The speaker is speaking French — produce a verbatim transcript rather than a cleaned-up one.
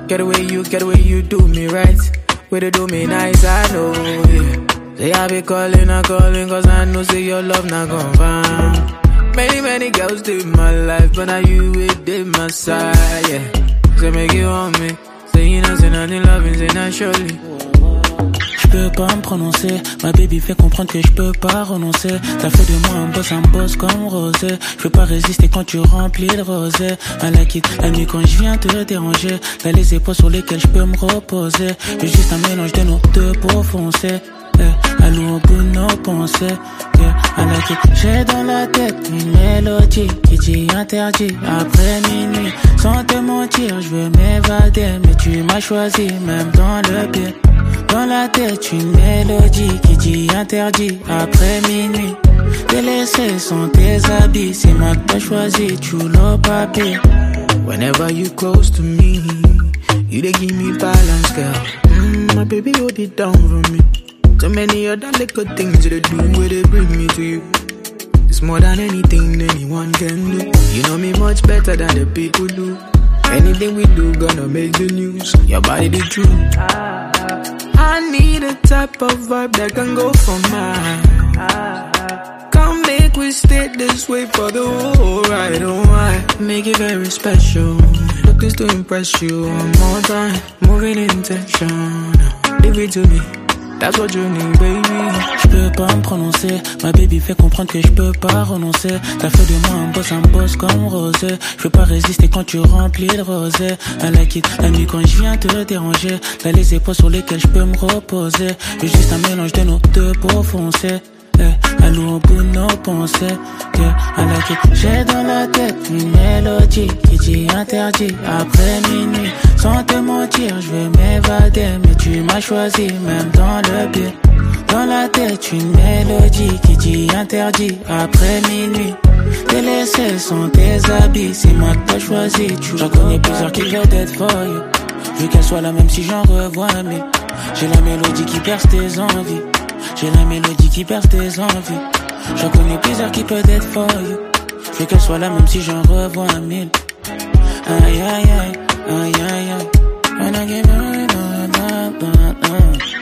Get the way you, get the way you do me right. Way to do me nice, I know, yeah. Say I be calling, I calling, cause I know say your love not gon' find. Many, many girls did my life, but now you it did my side, yeah. So make you want me. Say you know, say nothing loving, say not surely. J'peux pas me prononcer, ma baby fait comprendre que j'peux pas renoncer. T'as fait de moi un boss, un boss comme Rosé. J'peux pas résister quand tu remplis le rosé. À la quitte, la nuit quand j'viens te déranger. T'as les épaules sur lesquelles j'peux me reposer. J'ai juste un mélange de nos deux peaux foncées. Eh, à l'eau au bout de nos pensées. Yeah, à la quitte, j'ai dans la tête une mélodie qui dit interdit après minuit. Sans te mentir, j'veux m'évader, mais tu m'as choisi même dans le pied. Dans la tête une mélodie qui dit interdit après minuit. T'es laissé sans tes habits, c'est moi que t'as choisi, tu l'as papier. Whenever you close to me, you dey give me balance, girl. Mm, my baby hold it down for me. So many other little things you do where they bring me to you. It's more than anything anyone can do. You know me much better than the people do. Anything we do gonna make the news. Your body the truth. I need a type of vibe that can go for mine. Come make we stay this way for the whole ride. Oh, I make it very special. Looking to impress you one more time. Moving intention. Leave it to me. That's what you need, baby. J'peux pas me prononcer, ma baby fait comprendre que j'peux pas renoncer. T'as fait de moi un boss, un boss comme Rosé. J'peux pas résister quand tu remplis le rosé. À la quitte, la nuit quand j'viens te déranger. T'as les épaules sur lesquelles j'peux me reposer. J'ai juste un mélange de nos deux peaux foncées. Eh, à l'eau au bout de nos pensées. Yeah, à la quitte, j'ai dans la tête une mélodie qui dit interdit après minuit. Sans te mentir, je vais m'évader, mais tu m'as choisi même dans le pied. Dans la tête une mélodie qui dit interdit après minuit. T'es laissé sans tes habits, c'est moi que t'as choisi. J'en connais plusieurs qui veulent être for you. Je veux qu'elle soit là même si j'en revois mille. J'ai la mélodie qui perce tes envies. J'ai la mélodie qui perce tes envies. J'en connais plusieurs qui peuvent être for you. Je veux qu'elle soit là même si j'en revois mille. Aïe aïe aïe, aïe aïe aïe. When I give you, no, no, no, no.